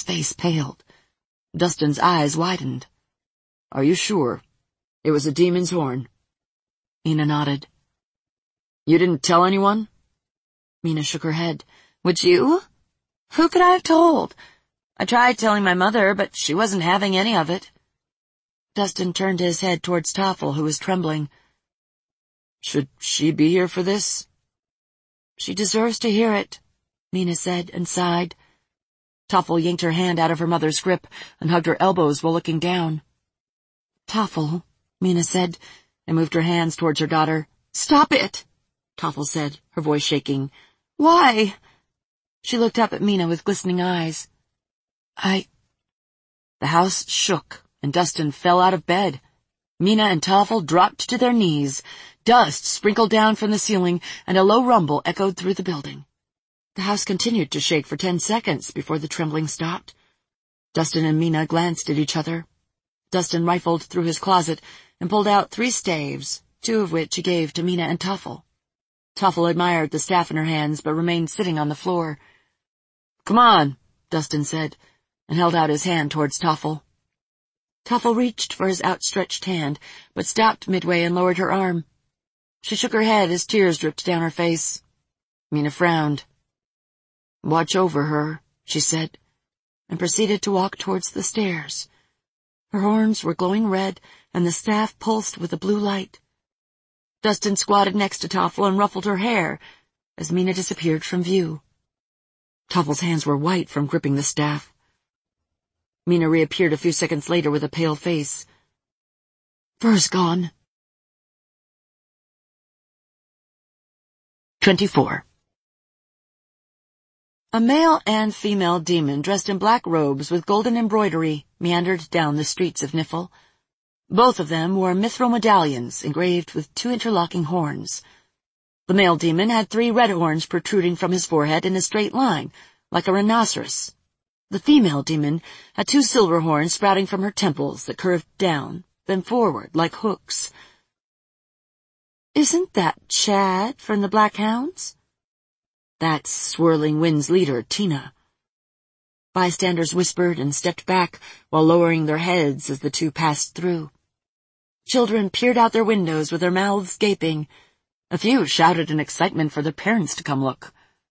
face paled. Dustin's eyes widened. "Are you sure? It was a demon's horn?" Mina nodded. "You didn't tell anyone?" Mina shook her head. "Would you? Who could I have told? I tried telling my mother, but she wasn't having any of it." Dustin turned his head towards Toffel, who was trembling. "Should she be here for this?" "She deserves to hear it," Mina said, and sighed. Toffel yanked her hand out of her mother's grip and hugged her elbows while looking down. "Toffel," Mina said, and moved her hands towards her daughter. "Stop it," Toffel said, her voice shaking. "Why?" She looked up at Mina with glistening eyes. The house shook, and Dustin fell out of bed. Mina and Toffel dropped to their knees. Dust sprinkled down from the ceiling, and a low rumble echoed through the building. The house continued to shake for 10 seconds before the trembling stopped. Dustin and Mina glanced at each other. Dustin rifled through his closet and pulled out 3 staves, 2 of which he gave to Mina and Toffel. Toffel admired the staff in her hands, but remained sitting on the floor. "Come on," Dustin said, and held out his hand towards Toffel. Toffel reached for his outstretched hand, but stopped midway and lowered her arm. She shook her head as tears dripped down her face. Mina frowned. "Watch over her," she said, and proceeded to walk towards the stairs. Her horns were glowing red, and the staff pulsed with a blue light. Dustin squatted next to Toffel and ruffled her hair as Mina disappeared from view. Toffel's hands were white from gripping the staff. Mina reappeared a few seconds later with a pale face. "Ver's gone." 24. A male and female demon dressed in black robes with golden embroidery meandered down the streets of Nifl. Both of them wore mithril medallions engraved with 2 interlocking horns. The male demon had 3 red horns protruding from his forehead in a straight line, like a rhinoceros. The female demon had 2 silver horns sprouting from her temples that curved down, then forward like hooks. "Isn't that Chad from the Black Hounds?" "That's Swirling Wind's leader, Tina." Bystanders whispered and stepped back while lowering their heads as the 2 passed through. Children peered out their windows with their mouths gaping. A few shouted in excitement for their parents to come look.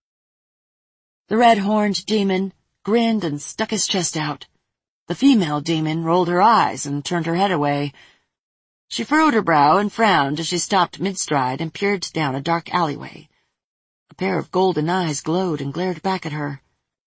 The red-horned demon grinned and stuck his chest out. The female demon rolled her eyes and turned her head away. She furrowed her brow and frowned as she stopped mid-stride and peered down a dark alleyway. A pair of golden eyes glowed and glared back at her.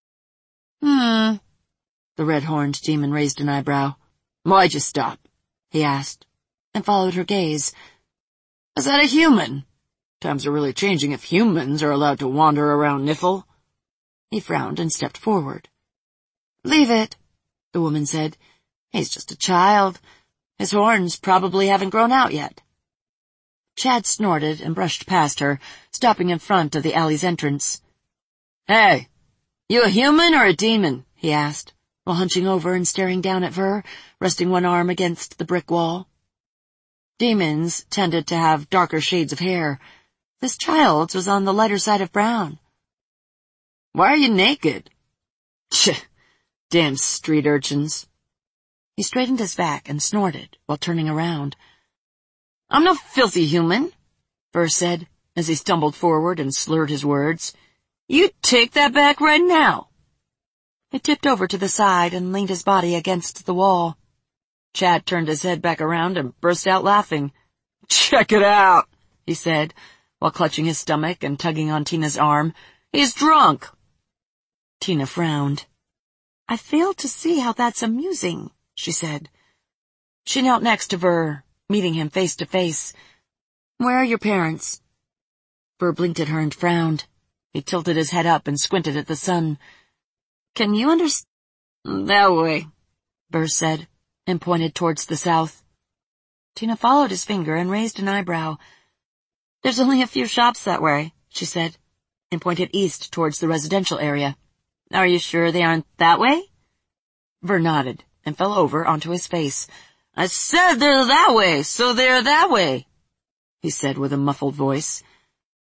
The red-horned demon raised an eyebrow. "Why'd you stop?" he asked, and followed her gaze. "Is that a human? Times are really changing if humans are allowed to wander around Nifl." He frowned and stepped forward. "Leave it," the woman said. "He's just a child. His horns probably haven't grown out yet." Chad snorted and brushed past her, stopping in front of the alley's entrance. "Hey, you a human or a demon?" he asked, while hunching over and staring down at Ver, resting one arm against the brick wall. Demons tended to have darker shades of hair. This child's was on the lighter side of brown. "Why are you naked?" "Tch, damn street urchins." He straightened his back and snorted while turning around. "I'm no filthy human," Ver said, as he stumbled forward and slurred his words. "You take that back right now." He tipped over to the side and leaned his body against the wall. Chad turned his head back around and burst out laughing. "Check it out," he said, while clutching his stomach and tugging on Tina's arm. "He's drunk." Tina frowned. "I fail to see how that's amusing," she said. She knelt next to Ver, meeting him face to face. "Where are your parents?" Ver blinked at her and frowned. He tilted his head up and squinted at the sun. "Can you understand?" "That way," Ver said, and pointed towards the south. Tina followed his finger and raised an eyebrow. "There's only a few shops that way," she said, and pointed east towards the residential area. "Are you sure they aren't that way?" Ver nodded and fell over onto his face. "I said they're that way, so they're that way," he said with a muffled voice.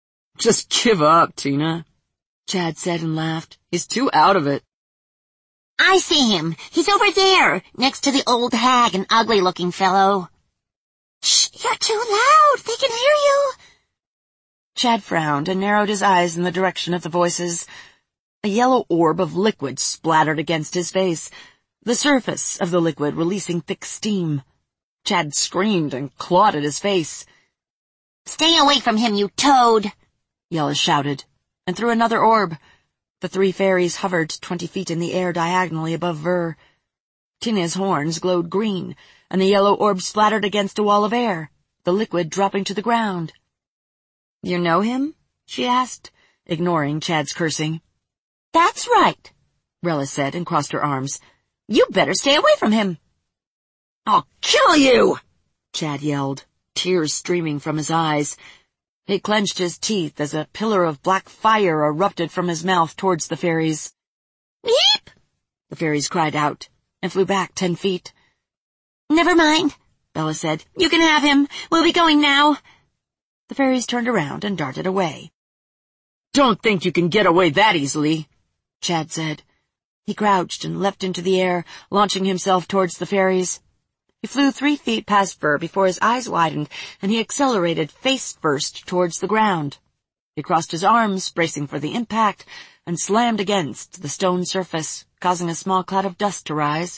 "Just give up, Tina," Chad said and laughed. "He's too out of it." I see him. He's over there, next to the old hag, an ugly-looking fellow. Shh, you're too loud. They can hear you. Chad frowned and narrowed his eyes in the direction of the voices. A yellow orb of liquid splattered against his face, the surface of the liquid releasing thick steam. Chad screamed and clawed at his face. Stay away from him, you toad, Yella shouted, and threw another orb. The three fairies hovered 20 feet in the air diagonally above Ver. Tina's horns glowed green, and the yellow orb splattered against a wall of air, the liquid dropping to the ground. You know him? She asked, ignoring Chad's cursing. That's right, Rella said and crossed her arms. You better stay away from him. I'll kill you, Chad yelled, tears streaming from his eyes. He clenched his teeth as a pillar of black fire erupted from his mouth towards the fairies. Weep! The fairies cried out and flew back 10 feet. Never mind, Bella said. You can have him. We'll be going now. The fairies turned around and darted away. Don't think you can get away that easily, Chad said. He crouched and leapt into the air, launching himself towards the fairies. He flew 3 feet past Ver before his eyes widened, and he accelerated face first towards the ground. He crossed his arms, bracing for the impact, and slammed against the stone surface, causing a small cloud of dust to rise.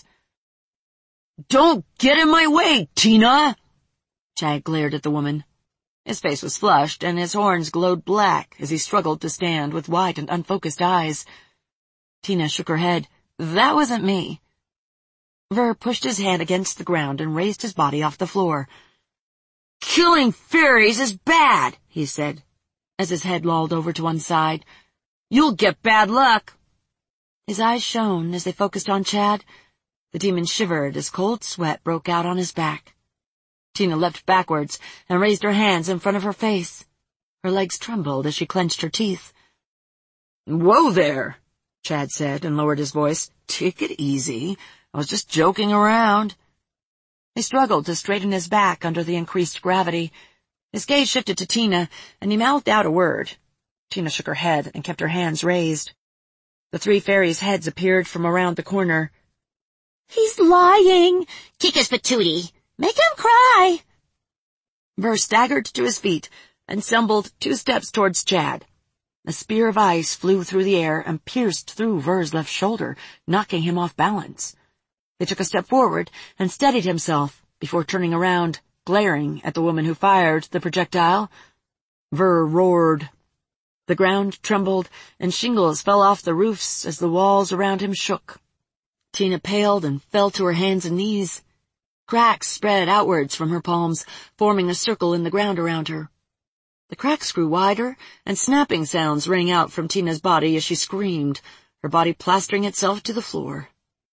Don't get in my way, Tina! Chad glared at the woman. His face was flushed, and his horns glowed black as he struggled to stand with wide and unfocused eyes. Tina shook her head. That wasn't me. Ver pushed his hand against the ground and raised his body off the floor. Killing fairies is bad, he said, as his head lolled over to one side. You'll get bad luck. His eyes shone as they focused on Chad. The demon shivered as cold sweat broke out on his back. Tina leapt backwards and raised her hands in front of her face. Her legs trembled as she clenched her teeth. Whoa there, Chad said and lowered his voice. Take it easy. I was just joking around. He struggled to straighten his back under the increased gravity. His gaze shifted to Tina, and he mouthed out a word. Tina shook her head and kept her hands raised. The three fairies' heads appeared from around the corner. He's lying. Kick his patootie. Make him cry. Ver staggered to his feet and stumbled 2 steps towards Chad. A spear of ice flew through the air and pierced through Ver's left shoulder, knocking him off balance. He took a step forward and steadied himself before turning around, glaring at the woman who fired the projectile. Ver roared. The ground trembled, and shingles fell off the roofs as the walls around him shook. Tina paled and fell to her hands and knees. Cracks spread outwards from her palms, forming a circle in the ground around her. The cracks grew wider, and snapping sounds rang out from Tina's body as she screamed, her body plastering itself to the floor.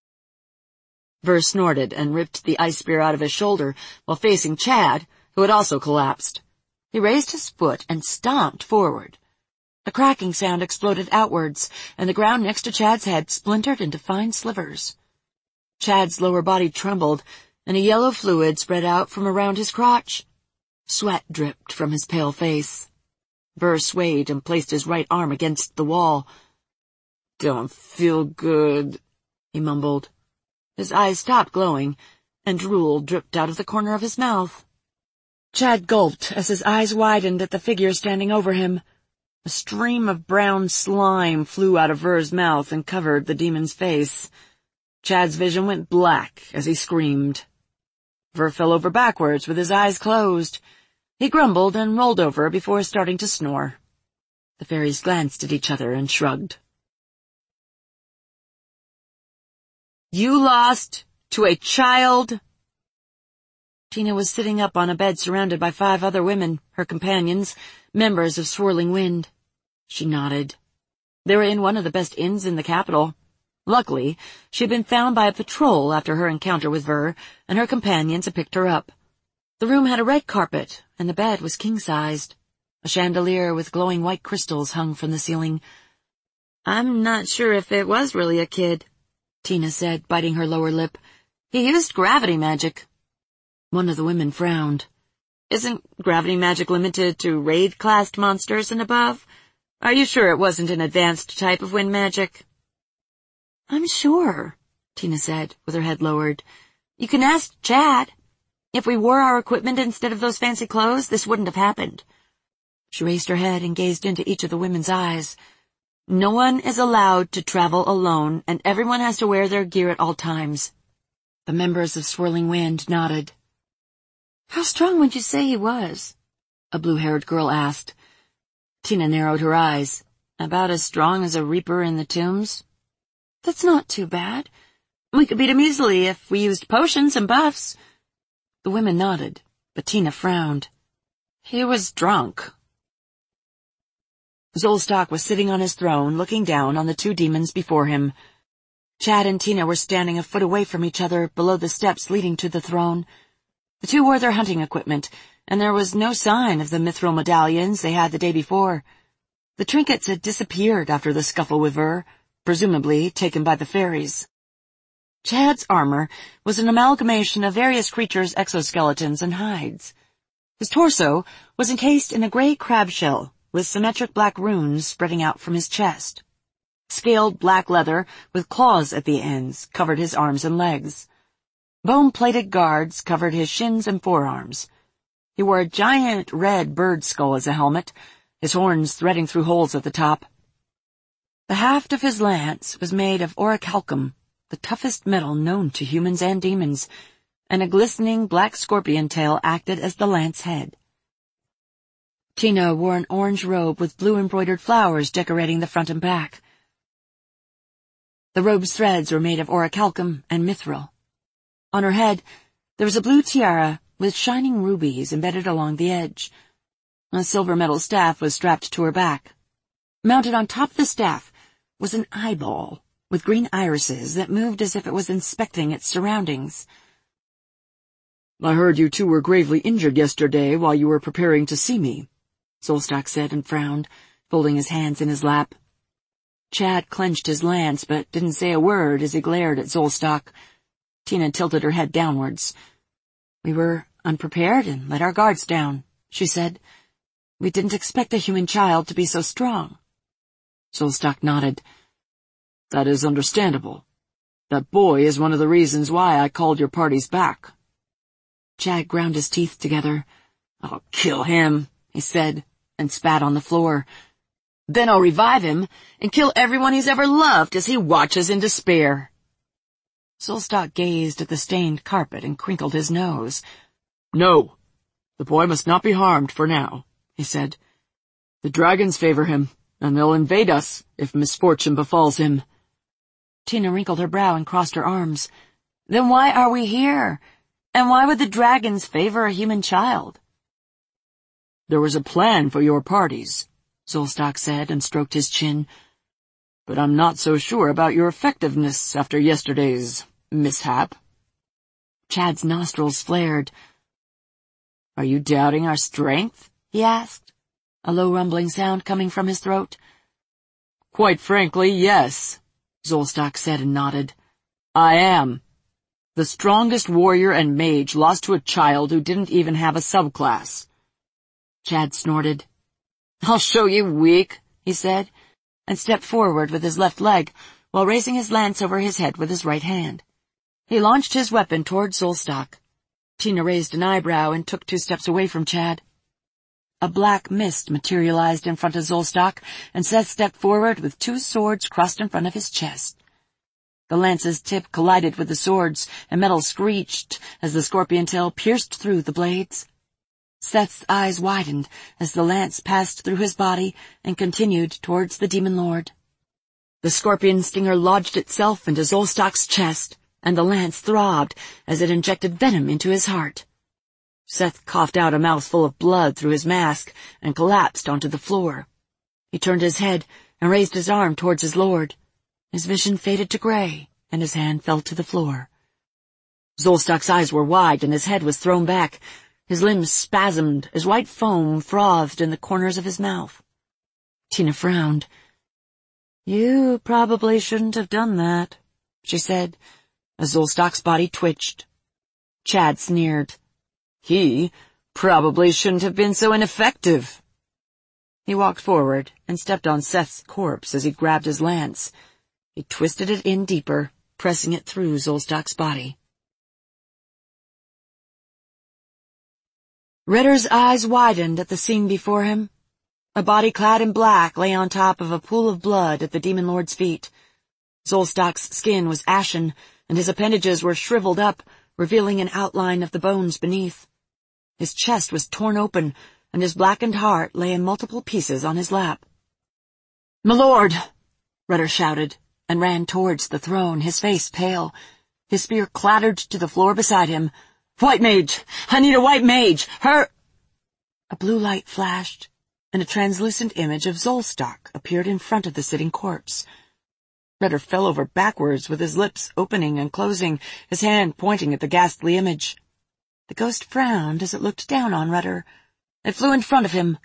Ver snorted and ripped the ice spear out of his shoulder while facing Chad, who had also collapsed. He raised his foot and stomped forward. A cracking sound exploded outwards, and the ground next to Chad's head splintered into fine slivers. Chad's lower body trembled, and a yellow fluid spread out from around his crotch. Sweat dripped from his pale face. Ver swayed and placed his right arm against the wall. Don't feel good, he mumbled. His eyes stopped glowing, and drool dripped out of the corner of his mouth. Chad gulped as his eyes widened at the figure standing over him. A stream of brown slime flew out of Ver's mouth and covered the demon's face. Chad's vision went black as he screamed. Ver fell over backwards with his eyes closed. He grumbled and rolled over before starting to snore. The fairies glanced at each other and shrugged. You lost to a child? Tina was sitting up on a bed surrounded by 5 other women, her companions, members of Swirling Wind. She nodded. They were in one of the best inns in the capital. Luckily, she had been found by a patrol after her encounter with Ver, and her companions had picked her up. The room had a red carpet, and the bed was king-sized. A chandelier with glowing white crystals hung from the ceiling. I'm not sure if it was really a kid, Tina said, biting her lower lip. He used gravity magic. One of the women frowned. Isn't gravity magic limited to raid-classed monsters and above? Are you sure it wasn't an advanced type of wind magic? I'm sure, Tina said, with her head lowered. You can ask Chad. If we wore our equipment instead of those fancy clothes, this wouldn't have happened. She raised her head and gazed into each of the women's eyes. No one is allowed to travel alone, and everyone has to wear their gear at all times. The members of Swirling Wind nodded. How strong would you say he was? A blue-haired girl asked. Tina narrowed her eyes. About as strong as a reaper in the tombs? That's not too bad. We could beat him easily if we used potions and buffs. The women nodded, but Tina frowned. He was drunk. Zolstok was sitting on his throne, looking down on the two demons before him. Chad and Tina were standing a foot away from each other below the steps leading to the throne. The two wore their hunting equipment, and there was no sign of the mithril medallions they had the day before. The trinkets had disappeared after the scuffle with Ver, presumably taken by the fairies. Chad's armor was an amalgamation of various creatures' exoskeletons and hides. His torso was encased in a gray crab shell, with symmetric black runes spreading out from his chest. Scaled black leather with claws at the ends covered his arms and legs. Bone-plated guards covered his shins and forearms. He wore a giant red bird skull as a helmet, his horns threading through holes at the top. The haft of his lance was made of orichalcum, the toughest metal known to humans and demons, and a glistening black scorpion tail acted as the lance head. Tina wore an orange robe with blue embroidered flowers decorating the front and back. The robe's threads were made of orichalcum and mithril. On her head, there was a blue tiara with shining rubies embedded along the edge. A silver metal staff was strapped to her back. Mounted on top of the staff was an eyeball with green irises that moved as if it was inspecting its surroundings. I heard you two were gravely injured yesterday while you were preparing to see me, Zolstok said and frowned, folding his hands in his lap. Chad clenched his lance but didn't say a word as he glared at Zolstok. Tina tilted her head downwards. We were unprepared and let our guards down, she said. We didn't expect a human child to be so strong. Zolstok nodded. That is understandable. That boy is one of the reasons why I called your parties back. Chad ground his teeth together. I'll kill him, he said, and spat on the floor. Then I'll revive him and kill everyone he's ever loved as he watches in despair. Zolstok gazed at the stained carpet and crinkled his nose. No, the boy must not be harmed for now, he said. The dragons favor him, and they'll invade us if misfortune befalls him. Tina wrinkled her brow and crossed her arms. Then why are we here? And why would the dragons favor a human child? There was a plan for your parties, Zolstok said and stroked his chin. But I'm not so sure about your effectiveness after yesterday's mishap. Chad's nostrils flared. Are you doubting our strength? He asked, a low rumbling sound coming from his throat. Quite frankly, yes, Zolstok said and nodded. I am. The strongest warrior and mage lost to a child who didn't even have a subclass. Chad snorted. I'll show you weak, he said, and stepped forward with his left leg while raising his lance over his head with his right hand. He launched his weapon toward Zolstok. Tina raised an eyebrow and took 2 steps away from Chad. A black mist materialized in front of Zolstok, and Seth stepped forward with 2 swords crossed in front of his chest. The lance's tip collided with the swords, and metal screeched as the scorpion tail pierced through the blades. Seth's eyes widened as the lance passed through his body and continued towards the demon lord. The scorpion stinger lodged itself into Zolstok's chest, and the lance throbbed as it injected venom into his heart. Seth coughed out a mouthful of blood through his mask and collapsed onto the floor. He turned his head and raised his arm towards his lord. His vision faded to gray, and his hand fell to the floor. Zolstok's eyes were wide, and his head was thrown back. His limbs spasmed as white foam frothed in the corners of his mouth. Tina frowned. You probably shouldn't have done that, she said, as Zolstok's body twitched. Chad sneered. He probably shouldn't have been so ineffective. He walked forward and stepped on Seth's corpse as he grabbed his lance. He twisted it in deeper, pressing it through Zolstok's body. Ritter's eyes widened at the scene before him. A body clad in black lay on top of a pool of blood at the Demon Lord's feet. Zolstok's skin was ashen, and his appendages were shriveled up, revealing an outline of the bones beneath. His chest was torn open, and his blackened heart lay in multiple pieces on his lap. "My lord!" Ritter shouted, and ran towards the throne, his face pale. His spear clattered to the floor beside him. "White mage! I need a white mage! Her—" A blue light flashed, and a translucent image of Zolstok appeared in front of the sitting corpse. Ritter fell over backwards with his lips opening and closing, his hand pointing at the ghastly image. The ghost frowned as it looked down on Ritter. It flew in front of him.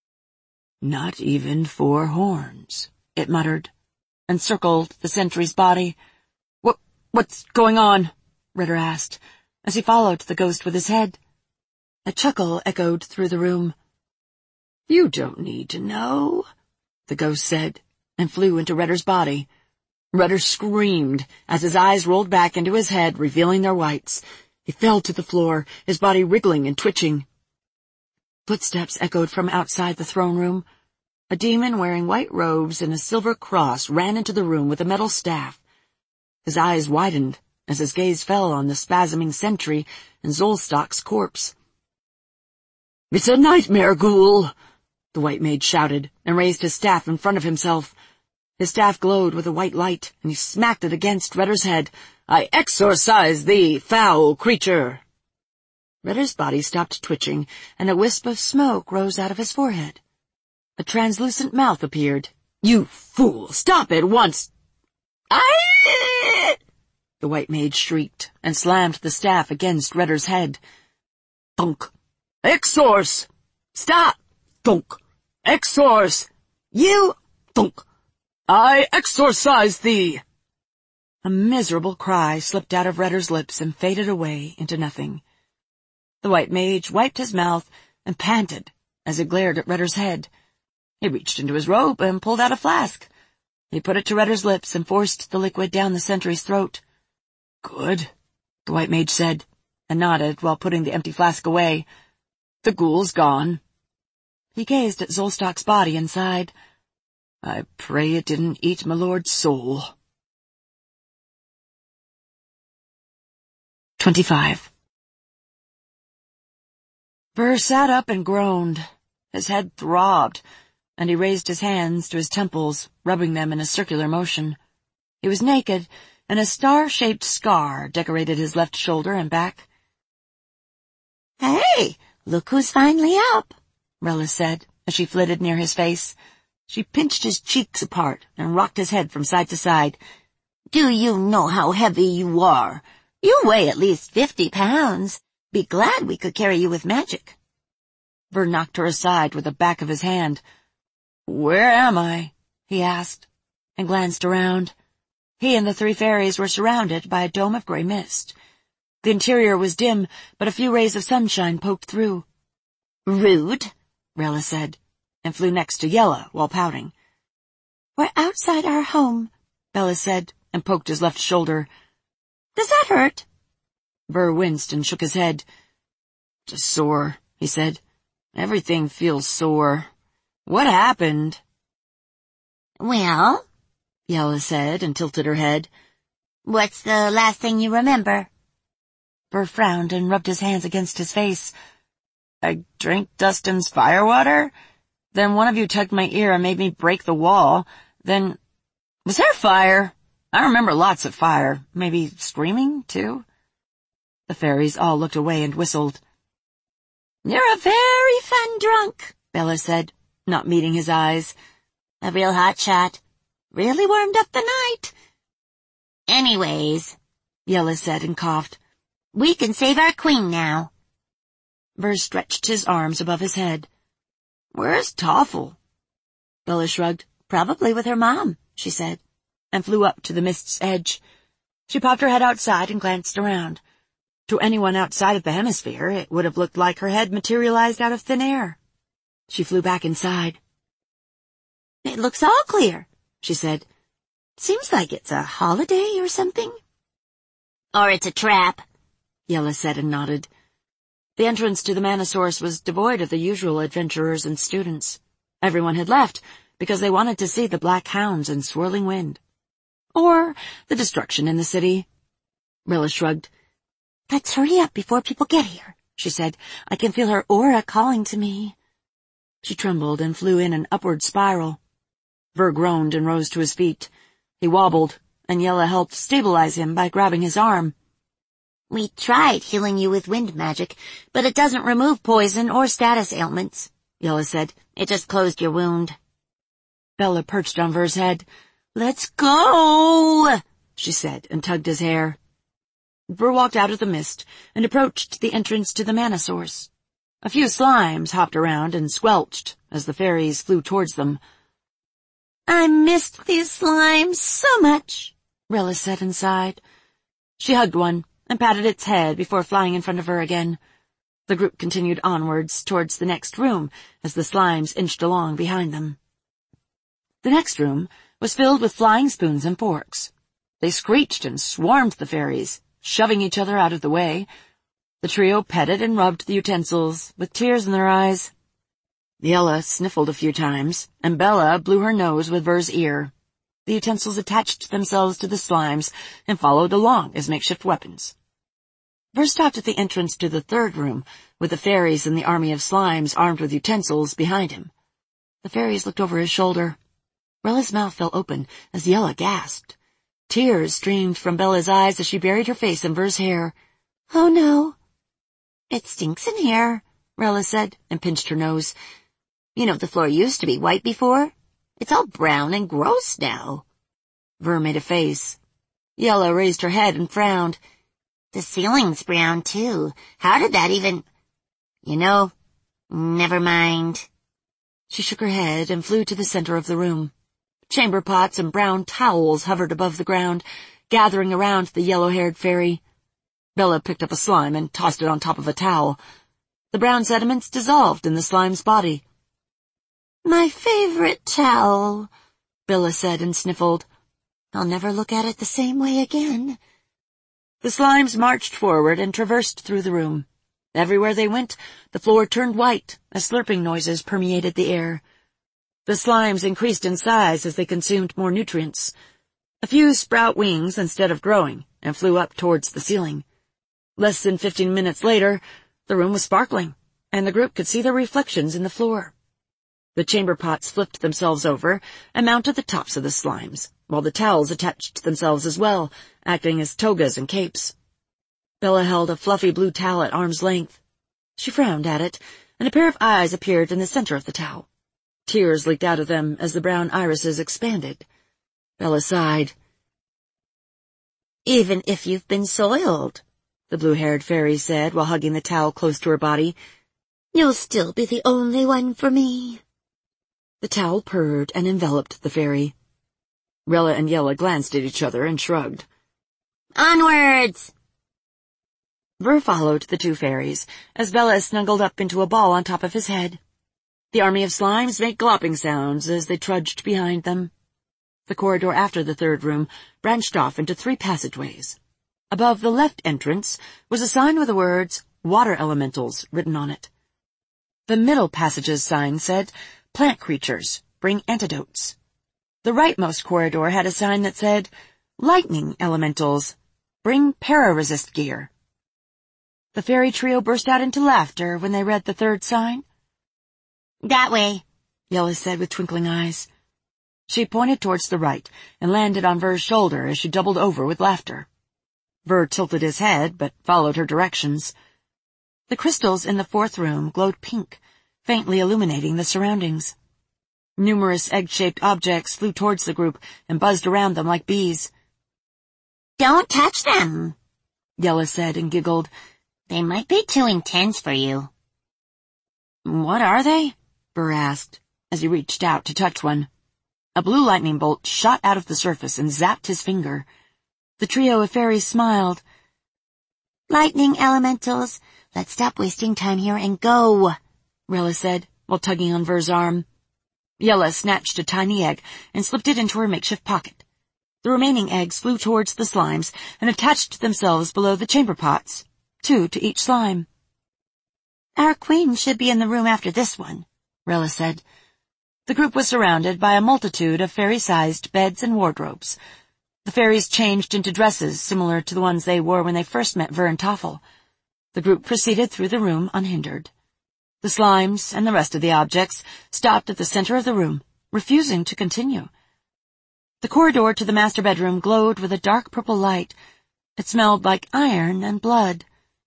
"Not even 4 horns," it muttered, and circled the sentry's body. What's going on?" Ritter asked, as he followed the ghost with his head. A chuckle echoed through the room. "You don't need to know," the ghost said, and flew into Ritter's body. Ritter screamed as his eyes rolled back into his head, revealing their whites. He fell to the floor, his body wriggling and twitching. Footsteps echoed from outside the throne room. A demon wearing white robes and a silver cross ran into the room with a metal staff. His eyes widened as his gaze fell on the spasming sentry and Zolstok's corpse. "It's a nightmare, ghoul!" the white mage shouted, and raised his staff in front of himself. His staff glowed with a white light, and he smacked it against Ritter's head. "I exorcise thee, foul creature!" Ritter's body stopped twitching, and a wisp of smoke rose out of his forehead. A translucent mouth appeared. "You fool! Stop at once!" "I—" the white mage shrieked, and slammed the staff against Ritter's head. "Thunk! Exorce! Stop! Thunk! Exorce! You! Thunk! I exorcise thee!" A miserable cry slipped out of Ritter's lips and faded away into nothing. The white mage wiped his mouth and panted as he glared at Ritter's head. He reached into his robe and pulled out a flask. He put it to Ritter's lips and forced the liquid down the sentry's throat. "Good," the white mage said, and nodded while putting the empty flask away. "The ghoul's gone." He gazed at Zolstok's body and sighed. "I pray it didn't eat my lord's soul." 25. Burr sat up and groaned. His head throbbed, and he raised his hands to his temples, rubbing them in a circular motion. He was naked, and a star-shaped scar decorated his left shoulder and back. "Hey, look who's finally up," Rella said, as she flitted near his face. She pinched his cheeks apart and rocked his head from side to side. "Do you know how heavy you are? You weigh at least 50 pounds. Be glad we could carry you with magic." Burr knocked her aside with the back of his hand. "Where am I?" he asked, and glanced around. He and the 3 fairies were surrounded by a dome of gray mist. The interior was dim, but a few rays of sunshine poked through. "Rude," Rella said, and flew next to Yella while pouting. "We're outside our home," Bella said, and poked his left shoulder. "Does that hurt?" Burr winced and shook his head. "Just sore," he said. "Everything feels sore. What happened?" "Well," Yella said, and tilted her head. "What's the last thing you remember?" Burr frowned and rubbed his hands against his face. "I drank Dustin's firewater. Then one of you tugged my ear and made me break the wall. Then— Was there fire? I remember lots of fire. Maybe screaming, too?" The fairies all looked away and whistled. "You're a very fun drunk," Bella said, not meeting his eyes. "A real hot shot. Really warmed up the night. Anyways," Yella said and coughed. "we can save our queen now." Burr stretched his arms above his head. "Where's Toffle?" Bella shrugged. "Probably with her mom," she said, and flew up to the mist's edge. She popped her head outside and glanced around. To anyone outside of the hemisphere, it would have looked like her head materialized out of thin air. She flew back inside. "It looks all clear," she said. Seems like it's a holiday or something. Or it's a trap, Yella said and nodded. The entrance to the Manosaurus was devoid of the usual adventurers and students. Everyone had left because they wanted to see the black hounds and swirling wind. Or the destruction in the city. Rilla shrugged. Let's hurry up before people get here, she said. I can feel her aura calling to me. She trembled and flew in an upward spiral. Ver groaned and rose to his feet. He wobbled, and Yella helped stabilize him by grabbing his arm. We tried healing you with wind magic, but it doesn't remove poison or status ailments, Yella said. It just closed your wound. Bella perched on Ver's head. Let's go, she said, and tugged his hair. Ver walked out of the mist and approached the entrance to the Manosaurus. A few slimes hopped around and squelched as the fairies flew towards them. I missed these slimes so much, Rilla said and sighed. She hugged one and patted its head before flying in front of her again. The group continued onwards towards the next room as the slimes inched along behind them. The next room was filled with flying spoons and forks. They screeched and swarmed the fairies, shoving each other out of the way. The trio petted and rubbed the utensils, with tears in their eyes. Yella sniffled a few times, and Bella blew her nose with Ver's ear. The utensils attached themselves to the slimes and followed along as makeshift weapons. Ver stopped at the entrance to the third room, with the fairies and the army of slimes armed with utensils behind him. The fairies looked over his shoulder. Rilla's mouth fell open as Yella gasped. Tears streamed from Bella's eyes as she buried her face in Ver's hair. Oh no. It stinks in here, Rilla said, and pinched her nose. You know the floor used to be white before? It's all brown and gross now. Ver made a face. Yella raised her head and frowned. The ceiling's brown, too. How did that even... You know, never mind. She shook her head and flew to the center of the room. Chamber pots and brown towels hovered above the ground, gathering around the yellow-haired fairy. Bella picked up a slime and tossed it on top of a towel. The brown sediments dissolved in the slime's body. My favorite towel, Bella said and sniffled. I'll never look at it the same way again. The slimes marched forward and traversed through the room. Everywhere they went, the floor turned white as slurping noises permeated the air. The slimes increased in size as they consumed more nutrients. A few sprout wings instead of growing and flew up towards the ceiling. Less than 15 minutes later, the room was sparkling, and the group could see their reflections in the floor. The chamber pots flipped themselves over and mounted the tops of the slimes, while the towels attached themselves as well, acting as togas and capes. Bella held a fluffy blue towel at arm's length. She frowned at it, and a pair of eyes appeared in the center of the towel. Tears leaked out of them as the brown irises expanded. Bella sighed. Even if you've been soiled, the blue-haired fairy said while hugging the towel close to her body, you'll still be the only one for me. The towel purred and enveloped the fairy. Rilla and Yella glanced at each other and shrugged. Onwards! Ver followed the two fairies as Bella snuggled up into a ball on top of his head. The army of slimes made glopping sounds as they trudged behind them. The corridor after the third room branched off into 3 passageways. Above the left entrance was a sign with the words, Water Elementals, written on it. The middle passage's sign said, Plant Creatures, Bring Antidotes. The rightmost corridor had a sign that said, Lightning Elementals, Bring Para-Resist Gear. The fairy trio burst out into laughter when they read the third sign. That way, Yella said with twinkling eyes. She pointed towards the right and landed on Ver's shoulder as she doubled over with laughter. Ver tilted his head, but followed her directions. The crystals in the fourth room glowed pink, faintly illuminating the surroundings. Numerous egg-shaped objects flew towards the group and buzzed around them like bees. Don't touch them, Yella said and giggled. They might be too intense for you. What are they? Ver asked, as he reached out to touch one. A blue lightning bolt shot out of the surface and zapped his finger. The trio of fairies smiled. Lightning elementals, let's stop wasting time here and go, Rilla said, while tugging on Ver's arm. Yella snatched a tiny egg and slipped it into her makeshift pocket. The remaining eggs flew towards the slimes and attached themselves below the chamber pots, 2 to each slime. Our queen should be in the room after this one, Rilla said. The group was surrounded by a multitude of fairy-sized beds and wardrobes. The fairies changed into dresses similar to the ones they wore when they first met Ver and Toffel. The group proceeded through the room unhindered. The slimes and the rest of the objects stopped at the center of the room, refusing to continue. The corridor to the master bedroom glowed with a dark purple light. It smelled like iron and blood.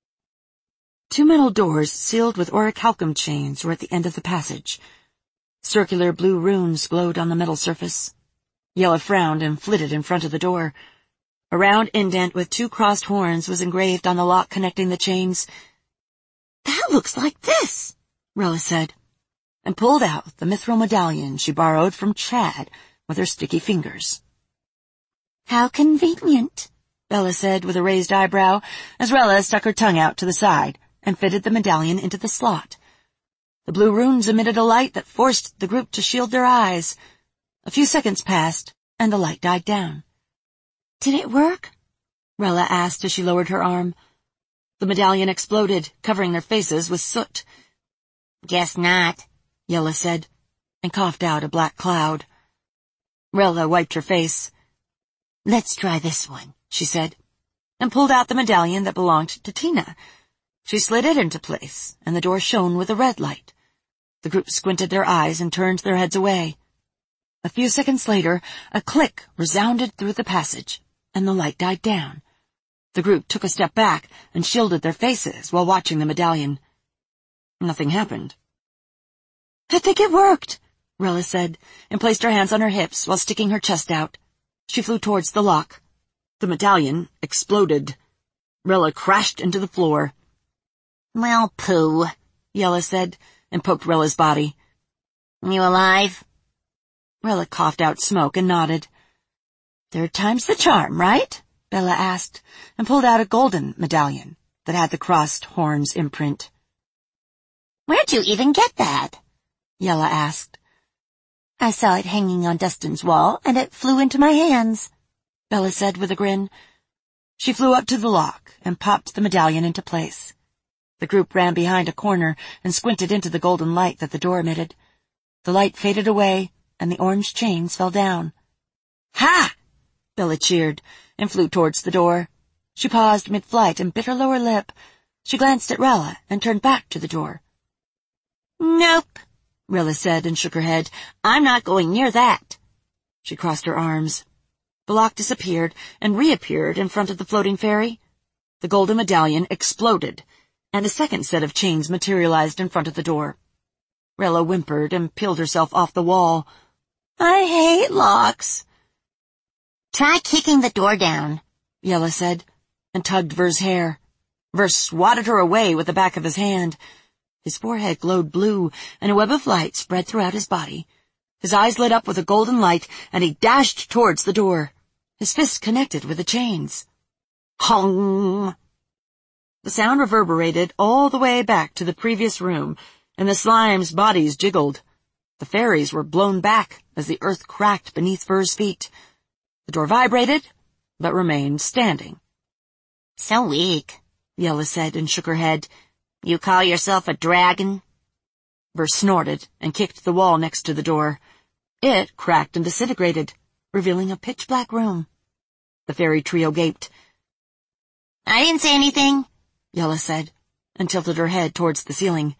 2 metal doors sealed with orichalcum chains were at the end of the passage. Circular blue runes glowed on the metal surface. Yella frowned and flitted in front of the door. A round indent with 2 crossed horns was engraved on the lock connecting the chains. That looks like this, Rilla said, and pulled out the mithril medallion she borrowed from Chad with her sticky fingers. How convenient, Bella said with a raised eyebrow as Rilla stuck her tongue out to the side and fitted the medallion into the slot. The blue runes emitted a light that forced the group to shield their eyes. A few seconds passed, and the light died down. Did it work? Rilla asked as she lowered her arm. The medallion exploded, covering their faces with soot. Guess not, Yella said, and coughed out a black cloud. Rilla wiped her face. Let's try this one, she said, and pulled out the medallion that belonged to Tina. She slid it into place, and the door shone with a red light. The group squinted their eyes and turned their heads away. A few seconds later, a click resounded through the passage, and the light died down. The group took a step back and shielded their faces while watching the medallion. Nothing happened. I think it worked, Rilla said, and placed her hands on her hips while sticking her chest out. She flew towards the lock. The medallion exploded. Rilla crashed into the floor. Well, pooh, Yella said, and poked Rilla's body. You alive? Rilla coughed out smoke and nodded. 3rd time's the charm, right? Bella asked, and pulled out a golden medallion that had the crossed horns imprint. Where'd you even get that? Yella asked. I saw it hanging on Dustin's wall, and it flew into my hands, Bella said with a grin. She flew up to the lock and popped the medallion into place. The group ran behind a corner and squinted into the golden light that the door emitted. The light faded away, and the orange chains fell down. Ha! Bella cheered and flew towards the door. She paused mid-flight and bit her lower lip. She glanced at Rilla and turned back to the door. Nope, Rilla said and shook her head. I'm not going near that. She crossed her arms. The lock disappeared and reappeared in front of the floating fairy. The golden medallion exploded, and a second set of chains materialized in front of the door. Rilla whimpered and peeled herself off the wall. I hate locks. Try kicking the door down, Yella said, and tugged Ver's hair. Ver swatted her away with the back of his hand. His forehead glowed blue, and a web of light spread throughout his body. His eyes lit up with a golden light, and he dashed towards the door. His fists connected with the chains. Hong! The sound reverberated all the way back to the previous room, and the slimes' bodies jiggled. The fairies were blown back as the earth cracked beneath Ver's feet. The door vibrated, but remained standing. So weak, Yella said and shook her head. You call yourself a dragon? Ver snorted and kicked the wall next to the door. It cracked and disintegrated, revealing a pitch-black room. The fairy trio gaped. I didn't say anything, Yella said, and tilted her head towards the ceiling.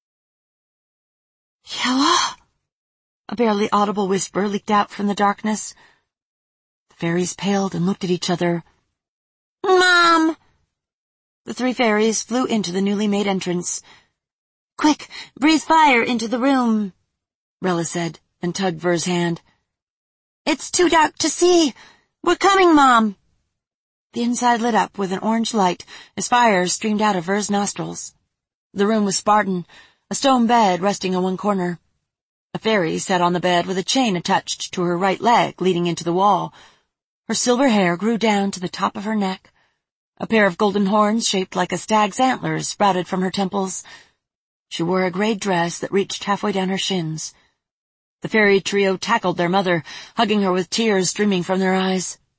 Yella? A barely audible whisper leaked out from the darkness. The fairies paled and looked at each other. Mom! The 3 fairies flew into the newly made entrance. Quick, breathe fire into the room, Rilla said, and tugged Ver's hand. It's too dark to see. We're coming, Mom. The inside lit up with an orange light as fire streamed out of Ver's nostrils. The room was Spartan, a stone bed resting on one corner. A fairy sat on the bed with a chain attached to her right leg leading into the wall. Her silver hair grew down to the top of her neck. A pair of golden horns shaped like a stag's antlers sprouted from her temples. She wore a gray dress that reached halfway down her shins. The fairy trio tackled their mother, hugging her with tears streaming from their eyes.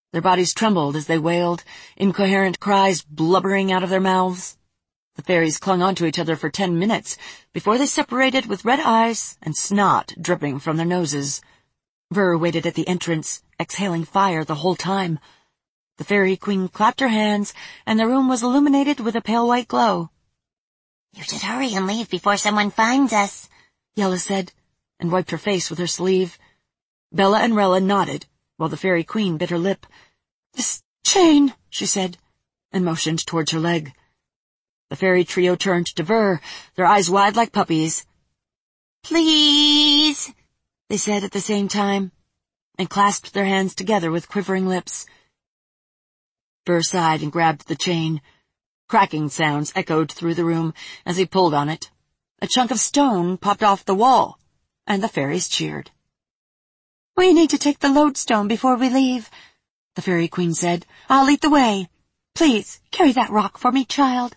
Their bodies trembled as they wailed, incoherent cries blubbering out of their mouths. The fairies clung onto each other for 10 minutes before they separated with red eyes and snot dripping from their noses. Ver waited at the entrance, exhaling fire the whole time. The Fairy Queen clapped her hands, and the room was illuminated with a pale white glow. "You should hurry and leave before someone finds us," Yella said, and wiped her face with her sleeve. Bella and Rella nodded, while the Fairy Queen bit her lip. "This chain," she said, and motioned towards her leg. The fairy trio turned to Ver, their eyes wide like puppies. "Please," they said at the same time, and clasped their hands together with quivering lips. Ver sighed and grabbed the chain. Cracking sounds echoed through the room as he pulled on it. A chunk of stone popped off the wall, and the fairies cheered. "We need to take the lodestone before we leave," the Fairy Queen said. "I'll lead the way. Please, carry that rock for me, child."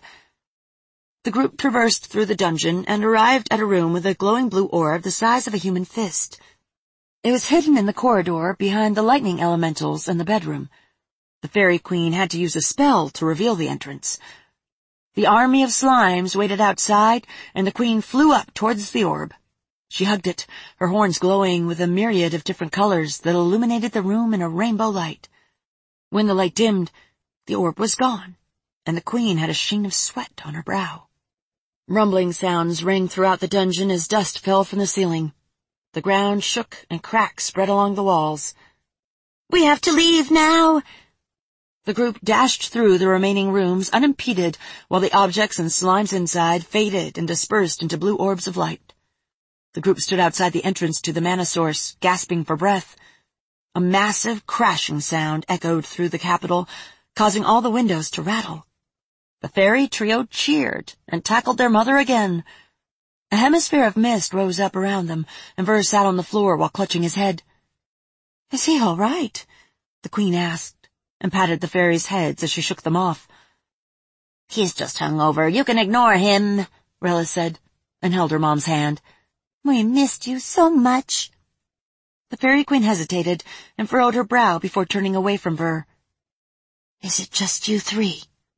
The group traversed through the dungeon and arrived at a room with a glowing blue orb the size of a human fist. It was hidden in the corridor behind the lightning elementals in the bedroom. The Fairy Queen had to use a spell to reveal the entrance. The army of slimes waited outside, and the Queen flew up towards the orb. She hugged it, her horns glowing with a myriad of different colors that illuminated the room in a rainbow light. When the light dimmed, the orb was gone, and the Queen had a sheen of sweat on her brow. Rumbling sounds rang throughout the dungeon as dust fell from the ceiling. The ground shook and cracks spread along the walls. "We have to leave now." The group dashed through the remaining rooms unimpeded while the objects and slimes inside faded and dispersed into blue orbs of light. The group stood outside the entrance to the mana source, gasping for breath. A massive crashing sound echoed through the capital, causing all the windows to rattle. The fairy trio cheered and tackled their mother again. A hemisphere of mist rose up around them, and Ver sat on the floor while clutching his head. "Is he all right?" the Queen asked, and patted the fairies' heads as she shook them off. "He's just hungover. You can ignore him," Rella said, and held her mom's hand. "We missed you so much." The Fairy Queen hesitated and furrowed her brow before turning away from Ver. "Is it just you three?"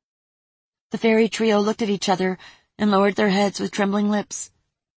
The fairy trio looked at each other and lowered their heads with trembling lips.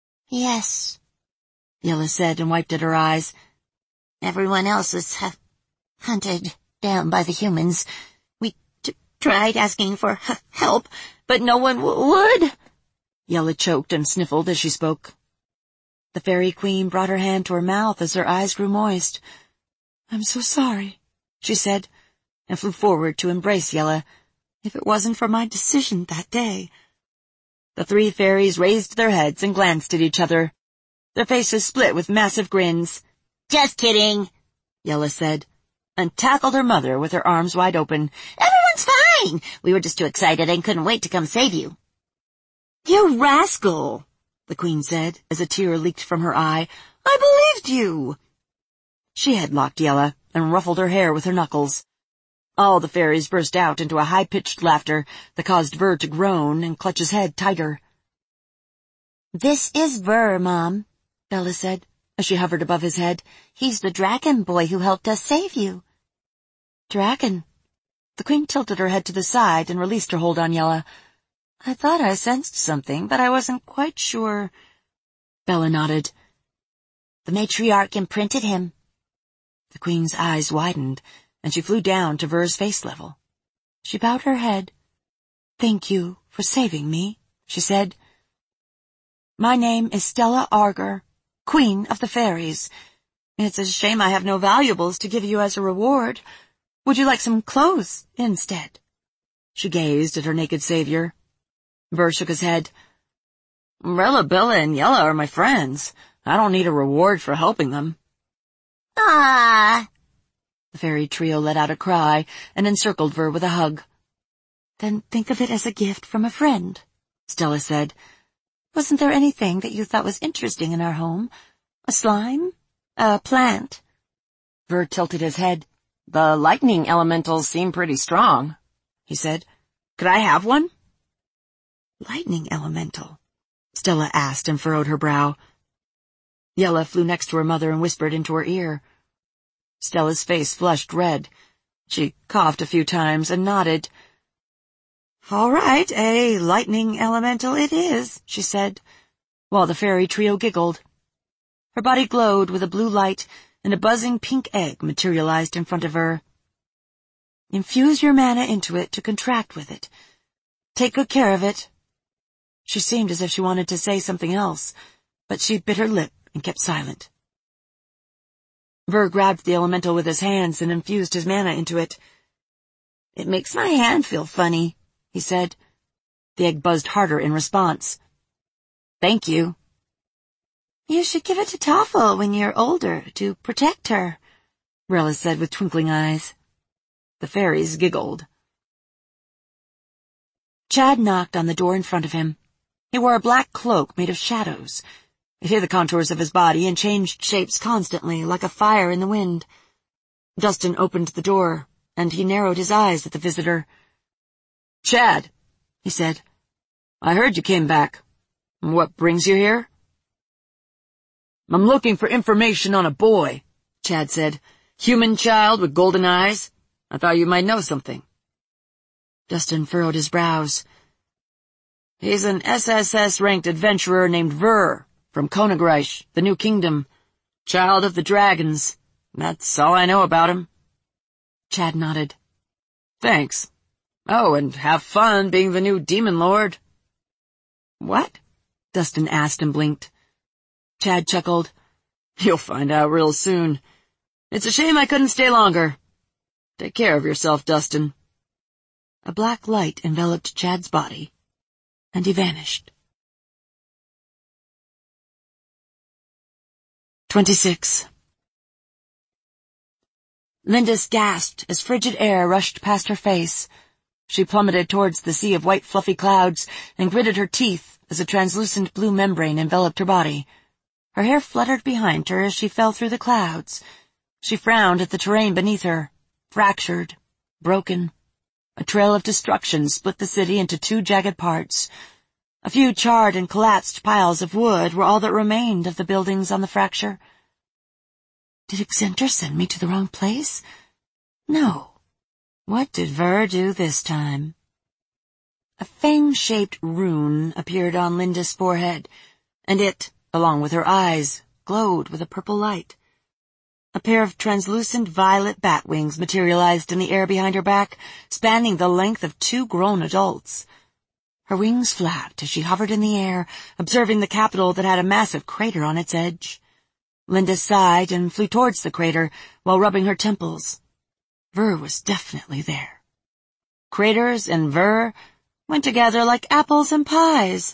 "Yes," Yella said and wiped at her eyes. "Everyone else was hunted down by the humans. We tried asking for help, but no one would." Yella choked and sniffled as she spoke. The Fairy Queen brought her hand to her mouth as her eyes grew moist. "I'm so sorry," she said, and flew forward to embrace Yella. "If it wasn't for my decision that day." The three fairies raised their heads and glanced at each other. Their faces split with massive grins. "Just kidding," Yella said, and tackled her mother with her arms wide open. "Everyone's fine. We were just too excited and couldn't wait to come save you." "You rascal," the Queen said as a tear leaked from her eye. "I believed you." She headlocked Yella and ruffled her hair with her knuckles. All the fairies burst out into a high-pitched laughter that caused Ver to groan and clutch his head tighter. "This is Ver, Mom," Bella said, as she hovered above his head. "He's the dragon boy who helped us save you." "Dragon?" The Queen tilted her head to the side and released her hold on Yella. "I thought I sensed something, but I wasn't quite sure." Bella nodded. "The matriarch imprinted him." The Queen's eyes widened, and she flew down to Ver's face level. She bowed her head. "Thank you for saving me," she said. "My name is Stella Arger, Queen of the Fairies. It's a shame I have no valuables to give you as a reward. Would you like some clothes instead?" She gazed at her naked savior. Ver shook his head. "Rella, Bella, and Yella are my friends. I don't need a reward for helping them." "Ah!" The fairy trio let out a cry and encircled Ver with a hug. "Then think of it as a gift from a friend," Stella said. "Wasn't there anything that you thought was interesting in our home? A slime? A plant?" Ver tilted his head. "The lightning elementals seem pretty strong," he said. "Could I have one?" "Lightning elemental?" Stella asked and furrowed her brow. Yella flew next to her mother and whispered into her ear. Stella's face flushed red. She coughed a few times and nodded. "All right, a lightning elemental it is," she said, while the fairy trio giggled. Her body glowed with a blue light, and a buzzing pink egg materialized in front of her. "Infuse your mana into it to contract with it. Take good care of it." She seemed as if she wanted to say something else, but she bit her lip and kept silent. Ver grabbed the elemental with his hands and infused his mana into it. "It makes my hand feel funny," he said. The egg buzzed harder in response. "Thank you." "You should give it to Toffle when you're older to protect her," Rella said with twinkling eyes. The fairies giggled. Chad knocked on the door in front of him. He wore a black cloak made of shadows. It hid the contours of his body and changed shapes constantly, like a fire in the wind. Dustin opened the door, and he narrowed his eyes at the visitor. "Chad," he said, "I heard you came back. What brings you here?" "I'm looking for information on a boy," Chad said. "Human child with golden eyes. I thought you might know something." Dustin furrowed his brows. "He's an SSS-ranked adventurer named Ver, from Konigreich, the New Kingdom. Child of the dragons. That's all I know about him." Chad nodded. "Thanks. Oh, and have fun being the new demon lord." "What?" Dustin asked and blinked. Chad chuckled. "You'll find out real soon. It's a shame I couldn't stay longer. Take care of yourself, Dustin." A black light enveloped Chad's body, and he vanished. 26. Lindis gasped as frigid air rushed past her face. She plummeted towards the sea of white fluffy clouds and gritted her teeth as a translucent blue membrane enveloped her body. Her hair fluttered behind her as she fell through the clouds. She frowned at the terrain beneath her, fractured, broken. A trail of destruction split the city into two jagged parts. A few charred and collapsed piles of wood were all that remained of the buildings on the fracture. Did Exenter send me to the wrong place? No. What did Ver do this time? A fang-shaped rune appeared on Linda's forehead, and it, along with her eyes, glowed with a purple light. A pair of translucent violet bat wings materialized in the air behind her back, spanning the length of two grown adults. Her wings flapped as she hovered in the air, observing the capital that had a massive crater on its edge. Linda sighed and flew towards the crater while rubbing her temples. Ver was definitely there. Craters and Ver went together like apples and pies.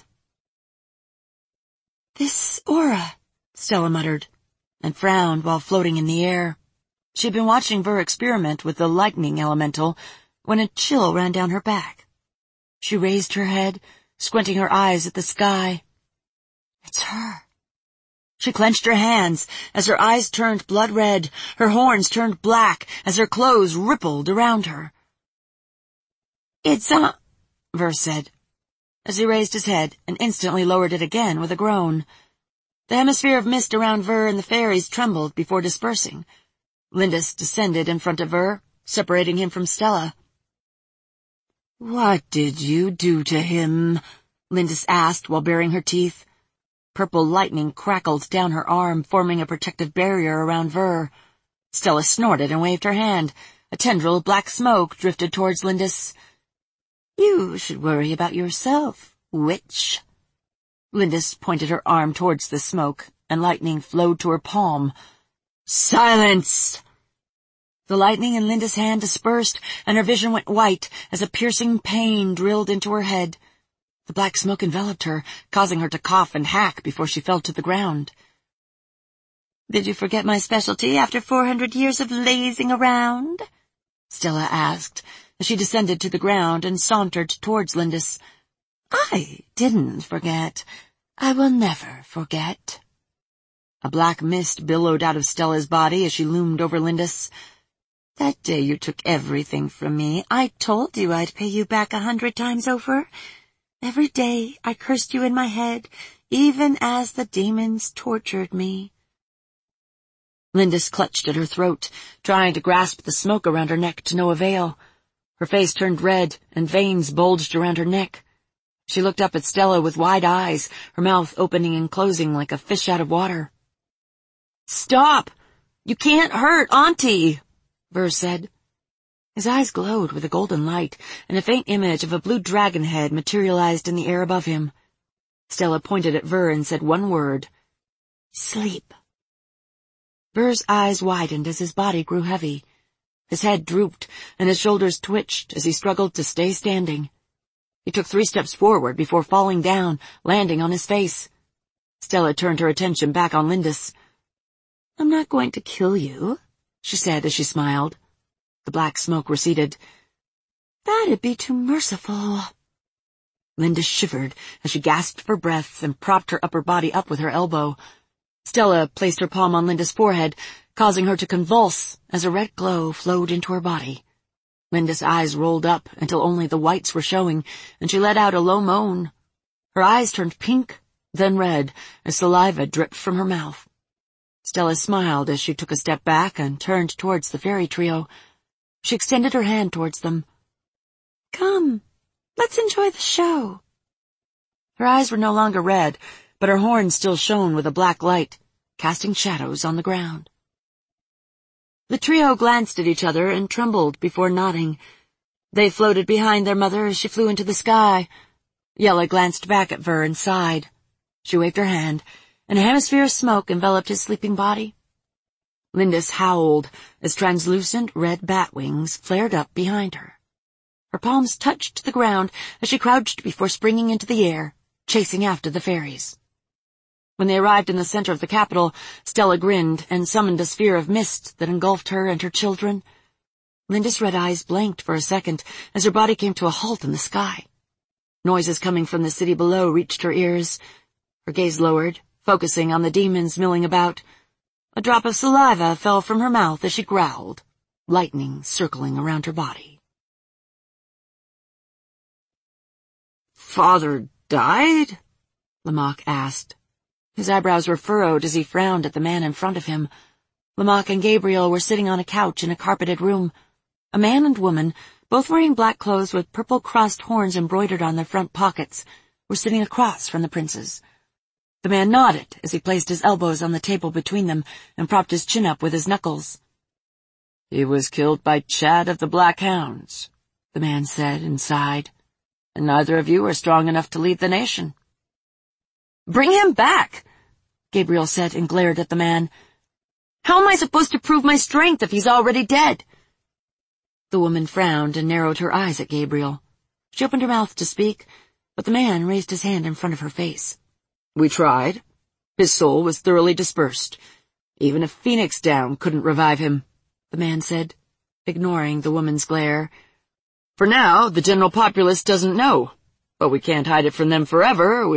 "This aura," Stella muttered, and frowned while floating in the air. She'd been watching Ver experiment with the lightning elemental when a chill ran down her back. She raised her head, squinting her eyes at the sky. It's her. She clenched her hands as her eyes turned blood red, her horns turned black as her clothes rippled around her. "It's Ver said, as he raised his head and instantly lowered it again with a groan. The hemisphere of mist around Ver and the fairies trembled before dispersing. Lindis descended in front of Ver, separating him from Stella. "What did you do to him?" Lindis asked while baring her teeth. Purple lightning crackled down her arm, forming a protective barrier around Ver. Stella snorted and waved her hand. A tendril of black smoke drifted towards Lindis. "You should worry about yourself, witch." Lindis pointed her arm towards the smoke, and lightning flowed to her palm. "Silence!" The lightning in Linda's hand dispersed, and her vision went white as a piercing pain drilled into her head. The black smoke enveloped her, causing her to cough and hack before she fell to the ground. "Did you forget my specialty after 400 years of lazing around?" Stella asked, as she descended to the ground and sauntered towards Lindis. "I didn't forget. I will never forget." A black mist billowed out of Stella's body as she loomed over Lindis. "That day you took everything from me, I told you I'd pay you back 100 times over. Every day I cursed you in my head, even as the demons tortured me." Lindis clutched at her throat, trying to grasp the smoke around her neck to no avail. Her face turned red, and veins bulged around her neck. She looked up at Stella with wide eyes, her mouth opening and closing like a fish out of water. "Stop! You can't hurt Auntie," Ver said. His eyes glowed with a golden light, and a faint image of a blue dragon head materialized in the air above him. Stella pointed at Ver and said one word. "Sleep." Ver's eyes widened as his body grew heavy. His head drooped, and his shoulders twitched as he struggled to stay standing. He took 3 steps forward before falling down, landing on his face. Stella turned her attention back on Lindis. "I'm not going to kill you," she said as she smiled. The black smoke receded. "That'd be too merciful." Lindis shivered as she gasped for breath and propped her upper body up with her elbow. Stella placed her palm on Lindis' forehead, causing her to convulse as a red glow flowed into her body. Lindis' eyes rolled up until only the whites were showing, and she let out a low moan. Her eyes turned pink, then red, as saliva dripped from her mouth. Stella smiled as she took a step back and turned towards the fairy trio. She extended her hand towards them. "Come, let's enjoy the show." Her eyes were no longer red, but her horns still shone with a black light, casting shadows on the ground. The trio glanced at each other and trembled before nodding. They floated behind their mother as she flew into the sky. Yella glanced back at Ver and sighed. She waved her hand, and a hemisphere of smoke enveloped his sleeping body. Lindis howled as translucent red bat wings flared up behind her. Her palms touched the ground as she crouched before springing into the air, chasing after the fairies. When they arrived in the center of the capital, Stella grinned and summoned a sphere of mist that engulfed her and her children. Lindis' red eyes blanked for a second as her body came to a halt in the sky. Noises coming from the city below reached her ears. Her gaze lowered, focusing on the demons milling about. A drop of saliva fell from her mouth as she growled, lightning circling around her body. "Father died?" Lamach asked. His eyebrows were furrowed as he frowned at the man in front of him. Lamach and Gabriel were sitting on a couch in a carpeted room. A man and woman, both wearing black clothes with purple crossed horns embroidered on their front pockets, were sitting across from the princes. The man nodded as he placed his elbows on the table between them and propped his chin up with his knuckles. "He was killed by Chad of the Black Hounds," the man said and sighed. "And neither of you are strong enough to lead the nation." "Bring him back," Gabriel said and glared at the man. "How am I supposed to prove my strength if he's already dead?" The woman frowned and narrowed her eyes at Gabriel. She opened her mouth to speak, but the man raised his hand in front of her face. "We tried. His soul was thoroughly dispersed. Even a phoenix down couldn't revive him," the man said, ignoring the woman's glare. "For now, the general populace doesn't know, but we can't hide it from them forever,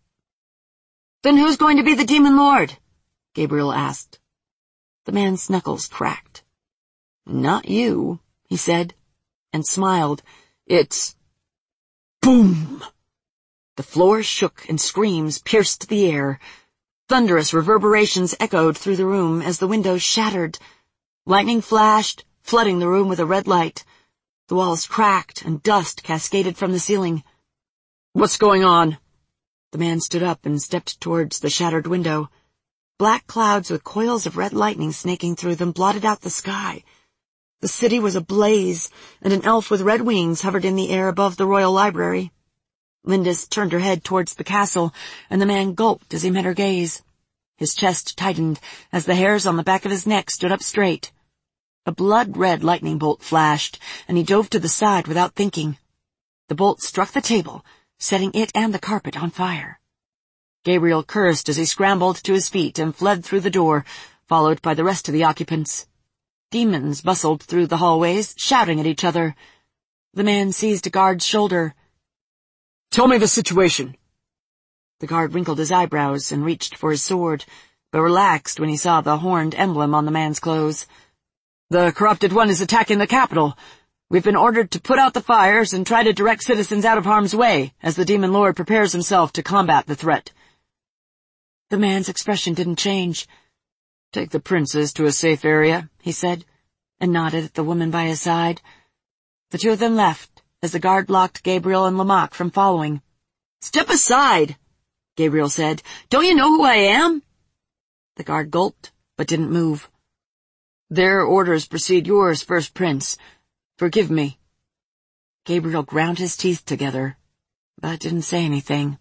"Then who's going to be the Demon Lord?" Gabriel asked. The man's knuckles cracked. "Not you," he said, and smiled. "It's—" Boom! The floor shook and screams pierced the air. Thunderous reverberations echoed through the room as the windows shattered. Lightning flashed, flooding the room with a red light. The walls cracked and dust cascaded from the ceiling. "What's going on?" The man stood up and stepped towards the shattered window. Black clouds with coils of red lightning snaking through them blotted out the sky. The city was ablaze, and an elf with red wings hovered in the air above the royal library. Lindis turned her head towards the castle, and the man gulped as he met her gaze. His chest tightened as the hairs on the back of his neck stood up straight. A blood-red lightning bolt flashed, and he dove to the side without thinking. The bolt struck the table, setting it and the carpet on fire. Gabriel cursed as he scrambled to his feet and fled through the door, followed by the rest of the occupants. Demons bustled through the hallways, shouting at each other. The man seized a guard's shoulder. "Tell me the situation." The guard wrinkled his eyebrows and reached for his sword, but relaxed when he saw the horned emblem on the man's clothes. "The Corrupted One is attacking the capital. We've been ordered to put out the fires and try to direct citizens out of harm's way as the Demon Lord prepares himself to combat the threat." The man's expression didn't change. Take the princess to a safe area, he said, and nodded at the woman by his side. The two of them left, as the guard blocked Gabriel and Lamach from following. "Step aside," Gabriel said. "Don't you know who I am?" The guard gulped, but didn't move. "Their orders precede yours, First Prince. Forgive me." Gabriel ground his teeth together, but didn't say anything.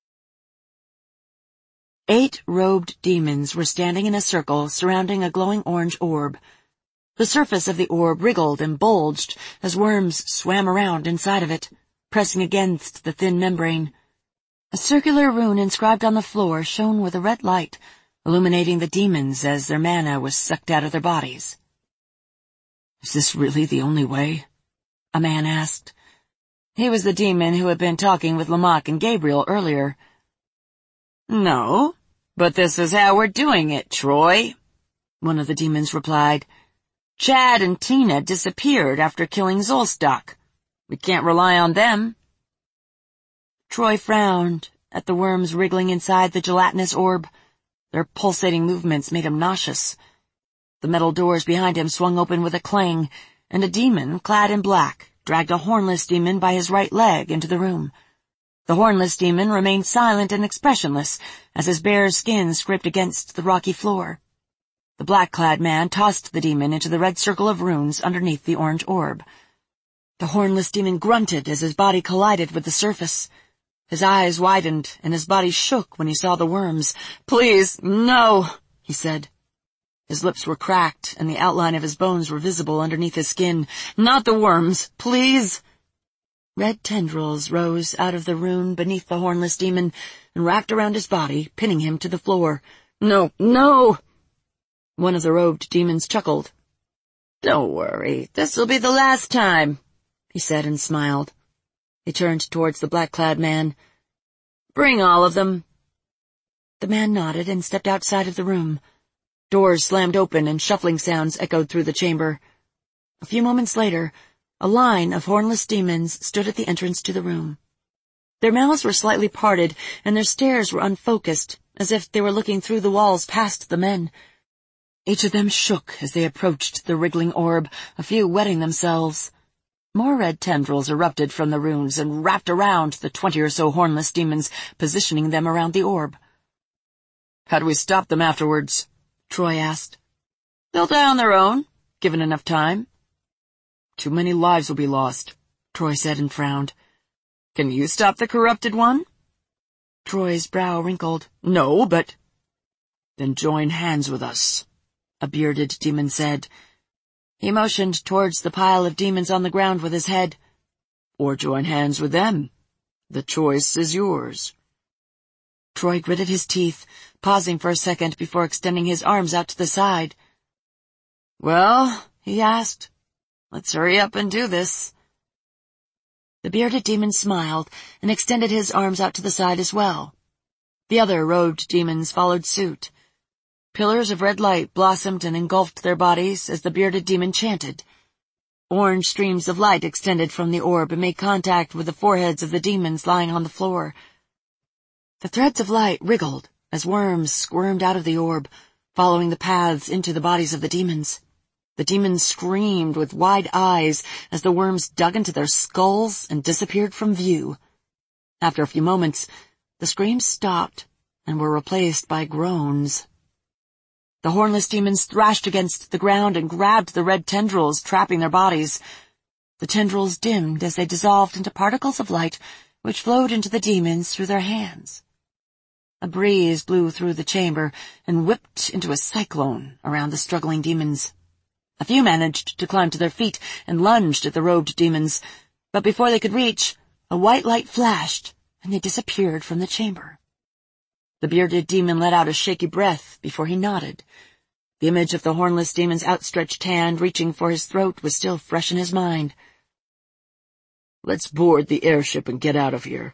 8 robed demons were standing in a circle surrounding a glowing orange orb. The surface of the orb wriggled and bulged as worms swam around inside of it, pressing against the thin membrane. A circular rune inscribed on the floor shone with a red light, illuminating the demons as their mana was sucked out of their bodies. "Is this really the only way?" a man asked. He was the demon who had been talking with Lamach and Gabriel earlier. "No, but this is how we're doing it, Troy," one of the demons replied. "Chad and Tina disappeared after killing Zolstok. We can't rely on them." Troy frowned at the worms wriggling inside the gelatinous orb. Their pulsating movements made him nauseous. The metal doors behind him swung open with a clang, and a demon, clad in black, dragged a hornless demon by his right leg into the room. The hornless demon remained silent and expressionless as his bare skin scraped against the rocky floor. The black-clad man tossed the demon into the red circle of runes underneath the orange orb. The hornless demon grunted as his body collided with the surface. His eyes widened and his body shook when he saw the worms. "Please, no," he said. His lips were cracked and the outline of his bones were visible underneath his skin. "Not the worms, please." Red tendrils rose out of the rune beneath the hornless demon and wrapped around his body, pinning him to the floor. "No, no!" One of the robed demons chuckled. "Don't worry, this'll be the last time," he said and smiled. He turned towards the black-clad man. "Bring all of them." The man nodded and stepped outside of the room. Doors slammed open and shuffling sounds echoed through the chamber. A few moments later, a line of hornless demons stood at the entrance to the room. Their mouths were slightly parted, and their stares were unfocused, as if they were looking through the walls past the men. Each of them shook as they approached the wriggling orb, a few wetting themselves. More red tendrils erupted from the runes and wrapped around the 20 or so hornless demons, positioning them around the orb. "How do we stop them afterwards?" Troy asked. "They'll die on their own, given enough time." "Too many lives will be lost," Troy said and frowned. "Can you stop the corrupted one?" Troy's brow wrinkled. "No, but—" "Then join hands with us," a bearded demon said. He motioned towards the pile of demons on the ground with his head. "Or join hands with them. The choice is yours." Troy gritted his teeth, pausing for a second before extending his arms out to the side. "Well," he asked, "let's hurry up and do this." The bearded demon smiled and extended his arms out to the side as well. The other robed demons followed suit. Pillars of red light blossomed and engulfed their bodies as the bearded demon chanted. Orange streams of light extended from the orb and made contact with the foreheads of the demons lying on the floor. The threads of light wriggled as worms squirmed out of the orb, following the paths into the bodies of the demons. The demons screamed with wide eyes as the worms dug into their skulls and disappeared from view. After a few moments, the screams stopped and were replaced by groans. The hornless demons thrashed against the ground and grabbed the red tendrils, trapping their bodies. The tendrils dimmed as they dissolved into particles of light, which flowed into the demons through their hands. A breeze blew through the chamber and whipped into a cyclone around the struggling demons. A few managed to climb to their feet and lunged at the robed demons, but before they could reach, a white light flashed, and they disappeared from the chamber. The bearded demon let out a shaky breath before he nodded. The image of the hornless demon's outstretched hand reaching for his throat was still fresh in his mind. "Let's board the airship and get out of here."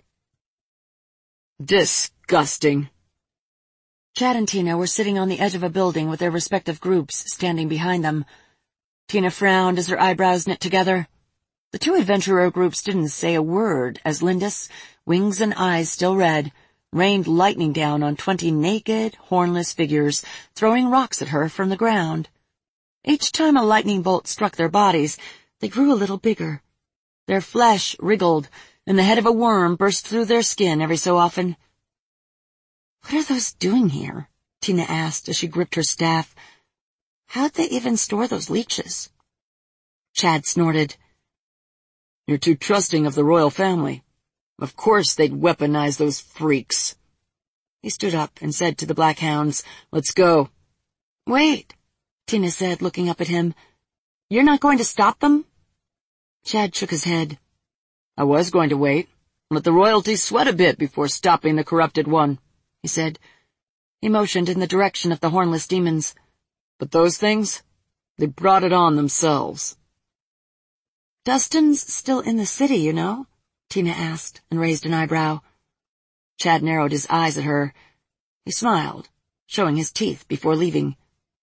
"Disgusting." Chad and Tina were sitting on the edge of a building with their respective groups standing behind them. Tina frowned as her eyebrows knit together. The two adventurer groups didn't say a word as Lindis, wings and eyes still red, rained lightning down on 20 naked, hornless figures, throwing rocks at her from the ground. Each time a lightning bolt struck their bodies, they grew a little bigger. Their flesh wriggled, and the head of a worm burst through their skin every so often. "What are those doing here?" Tina asked as she gripped her staff. "How'd they even store those leeches?" Chad snorted. "You're too trusting of the royal family. Of course they'd weaponize those freaks." He stood up and said to the black hounds, "Let's go." "Wait," Tina said, looking up at him. "You're not going to stop them?" Chad shook his head. "I was going to wait, let the royalty sweat a bit before stopping the corrupted one," he said. He motioned in the direction of the hornless demons. "But those things, they brought it on themselves." "Dustin's still in the city, you know?" Tina asked and raised an eyebrow. Chad narrowed his eyes at her. He smiled, showing his teeth before leaving.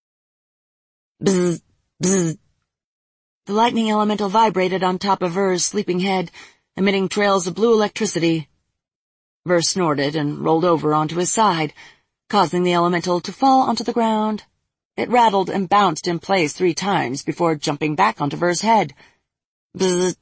Bzz, bzz. The lightning elemental vibrated on top of Ver's sleeping head, emitting trails of blue electricity. Ver snorted and rolled over onto his side, causing the elemental to fall onto the ground. It rattled and bounced in place 3 times before jumping back onto Ver's head. Bzz.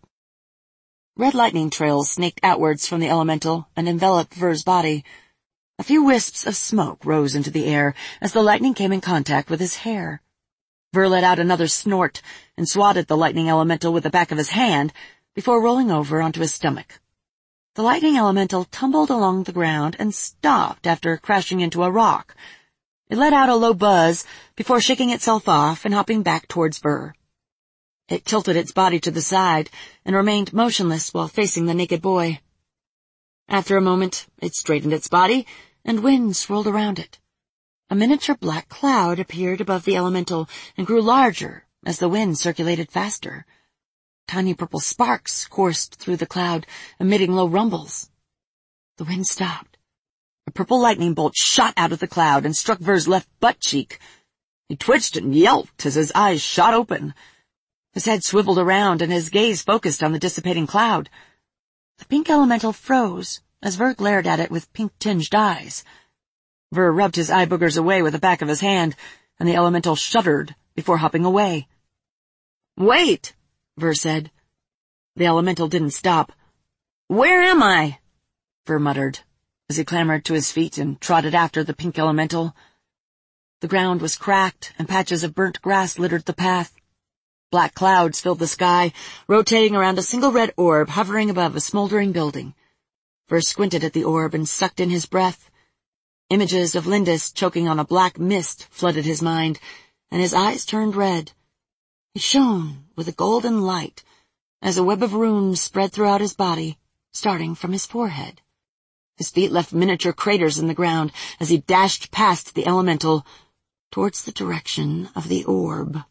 Red lightning trails snaked outwards from the elemental and enveloped Ver's body. A few wisps of smoke rose into the air as the lightning came in contact with his hair. Ver let out another snort and swatted the lightning elemental with the back of his hand before rolling over onto his stomach. The lightning elemental tumbled along the ground and stopped after crashing into a rock. It let out a low buzz before shaking itself off and hopping back towards Ver. It tilted its body to the side and remained motionless while facing the naked boy. After a moment, it straightened its body, and wind swirled around it. A miniature black cloud appeared above the elemental and grew larger as the wind circulated faster. Tiny purple sparks coursed through the cloud, emitting low rumbles. The wind stopped. A purple lightning bolt shot out of the cloud and struck Ver's left butt cheek. He twitched and yelped as his eyes shot open. His head swiveled around and his gaze focused on the dissipating cloud. The pink elemental froze as Ver glared at it with pink-tinged eyes. Ver rubbed his eye boogers away with the back of his hand, and the elemental shuddered before hopping away. "Wait," Ver said. The elemental didn't stop. "Where am I?" Ver muttered, as he clambered to his feet and trotted after the pink elemental. The ground was cracked, and patches of burnt grass littered the path. Black clouds filled the sky, rotating around a single red orb hovering above a smoldering building. Ver squinted at the orb and sucked in his breath. Images of Lindis choking on a black mist flooded his mind, and his eyes turned red. He shone with a golden light as a web of runes spread throughout his body, starting from his forehead. His feet left miniature craters in the ground as he dashed past the elemental towards the direction of the orb.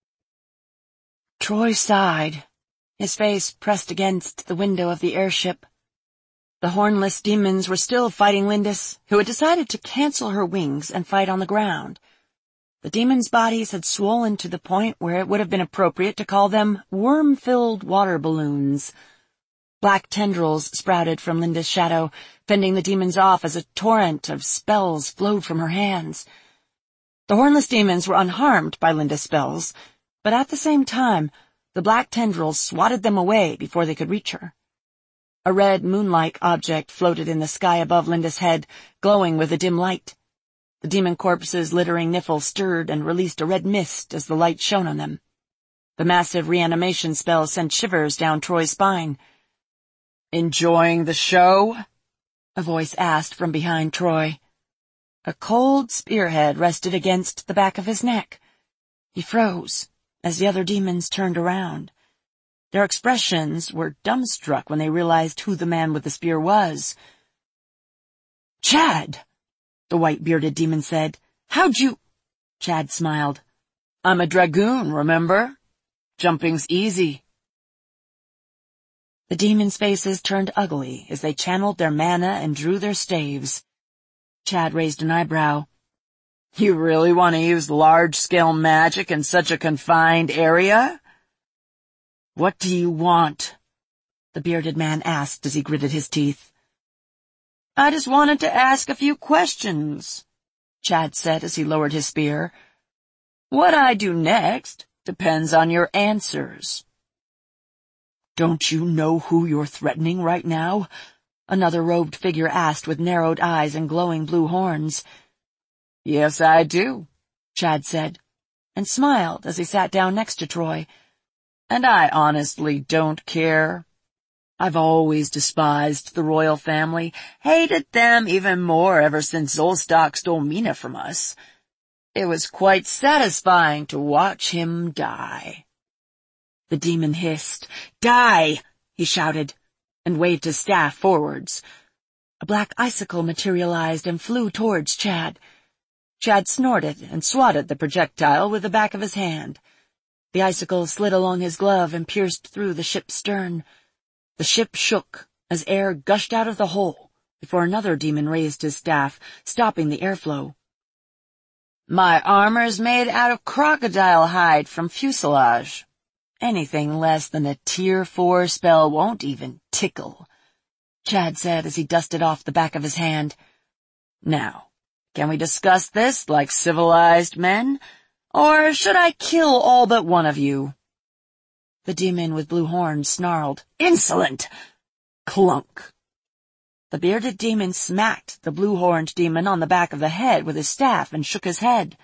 Troy sighed, his face pressed against the window of the airship. The hornless demons were still fighting Lindis, who had decided to cancel her wings and fight on the ground. The demons' bodies had swollen to the point where it would have been appropriate to call them worm-filled water balloons. Black tendrils sprouted from Linda's shadow, fending the demons off as a torrent of spells flowed from her hands. The hornless demons were unharmed by Linda's spells, but at the same time, the black tendrils swatted them away before they could reach her. A red moon-like object floated in the sky above Linda's head, glowing with a dim light. The demon corpses littering Niffle stirred and released a red mist as the light shone on them. The massive reanimation spell sent shivers down Troy's spine. "Enjoying the show?" a voice asked from behind Troy. A cold spearhead rested against the back of his neck. He froze as the other demons turned around. Their expressions were dumbstruck when they realized who the man with the spear was. "Chad," the white-bearded demon said. "How'd you—" Chad smiled. "I'm a dragoon, remember? Jumping's easy." The demons' faces turned ugly as they channeled their mana and drew their staves. Chad raised an eyebrow. "You really want to use large-scale magic in such a confined area?" "What do you want?" the bearded man asked as he gritted his teeth. I just wanted to ask a few questions, Chad said as he lowered his spear. What I do next depends on your answers. Don't you know who you're threatening right now? Another robed figure asked with narrowed eyes and glowing blue horns. Yes, I do, Chad said, and smiled as he sat down next to Troy. And I honestly don't care. I've always despised the royal family, hated them even more ever since Zolstok stole Mina from us. It was quite satisfying to watch him die. The demon hissed. Die! He shouted, and waved his staff forwards. A black icicle materialized and flew towards Chad. Chad snorted and swatted the projectile with the back of his hand. The icicle slid along his glove and pierced through the ship's stern. The ship shook as air gushed out of the hole before another demon raised his staff, stopping the airflow. My armor's made out of crocodile hide from fuselage. Anything less than a Tier 4 spell won't even tickle, Chad said as he dusted off the back of his hand. Now, can we discuss this like civilized men, or should I kill all but one of you? The demon with blue horns snarled, Insolent! Clunk! The bearded demon smacked the blue-horned demon on the back of the head with his staff and shook his head.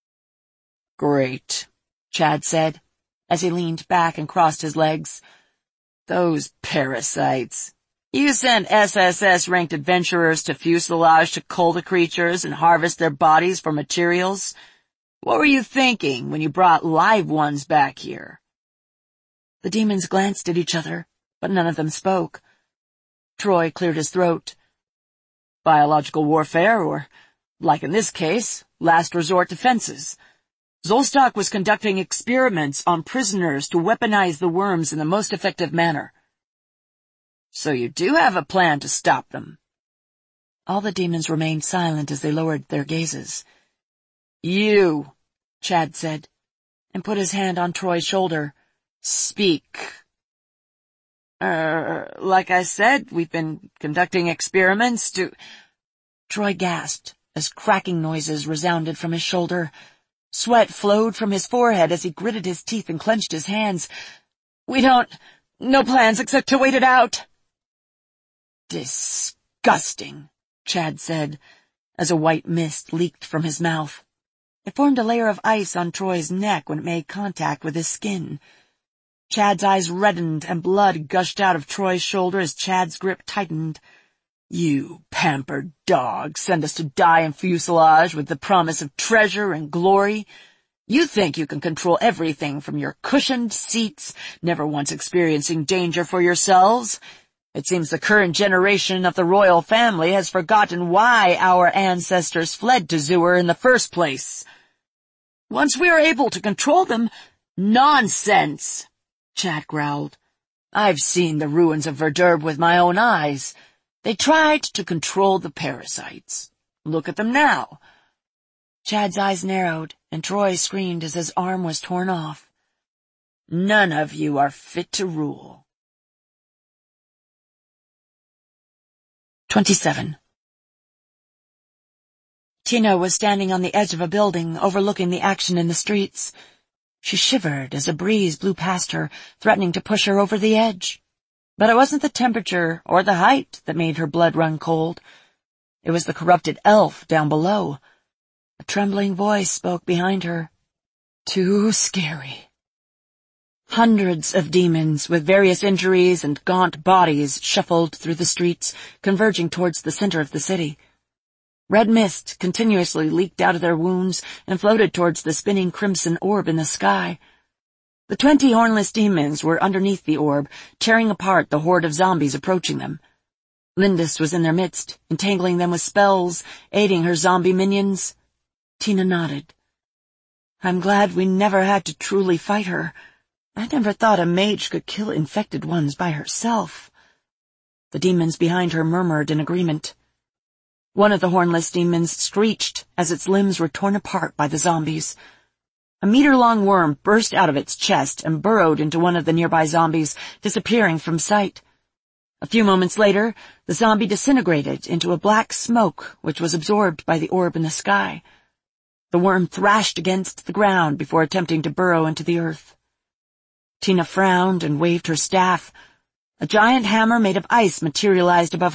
Great, Chad said, as he leaned back and crossed his legs. Those parasites. You sent SSS-ranked adventurers to fuselage to cull the creatures and harvest their bodies for materials. What were you thinking when you brought live ones back here? The demons glanced at each other, but none of them spoke. Troy cleared his throat. Biological warfare, or, like in this case, last resort defenses. Zolstok was conducting experiments on prisoners to weaponize the worms in the most effective manner. So you do have a plan to stop them. All the demons remained silent as they lowered their gazes. You, Chad said, and put his hand on Troy's shoulder. Speak. Like I said, we've been conducting experiments to— Troy gasped as cracking noises resounded from his shoulder. Sweat flowed from his forehead as he gritted his teeth and clenched his hands. No plans except to wait it out. Disgusting, Chad said, as a white mist leaked from his mouth. It formed a layer of ice on Troy's neck when it made contact with his skin. Chad's eyes reddened and blood gushed out of Troy's shoulder as Chad's grip tightened. You pampered dog send us to die in fuselage with the promise of treasure and glory. You think you can control everything from your cushioned seats, never once experiencing danger for yourselves. It seems the current generation of the royal family has forgotten why our ancestors fled to Zewar in the first place. Once we are able to control them— Nonsense! Chad growled. I've seen the ruins of Verdurb with my own eyes. They tried to control the parasites. Look at them now. Chad's eyes narrowed, and Troy screamed as his arm was torn off. None of you are fit to rule. 27. Tina was standing on the edge of a building overlooking the action in the streets. She shivered as a breeze blew past her, threatening to push her over the edge. But it wasn't the temperature or the height that made her blood run cold. It was the corrupted elf down below. A trembling voice spoke behind her. Too scary. Hundreds of demons with various injuries and gaunt bodies shuffled through the streets, converging towards the center of the city. Red mist continuously leaked out of their wounds and floated towards the spinning crimson orb in the sky. The 20 hornless demons were underneath the orb, tearing apart the horde of zombies approaching them. Lindis was in their midst, entangling them with spells, aiding her zombie minions. Tina nodded. I'm glad we never had to truly fight her. I never thought a mage could kill infected ones by herself. The demons behind her murmured in agreement. One of the hornless demons screeched as its limbs were torn apart by the zombies. A meter-long worm burst out of its chest and burrowed into one of the nearby zombies, disappearing from sight. A few moments later, the zombie disintegrated into a black smoke which was absorbed by the orb in the sky. The worm thrashed against the ground before attempting to burrow into the earth. Tina frowned and waved her staff. A giant hammer made of ice materialized above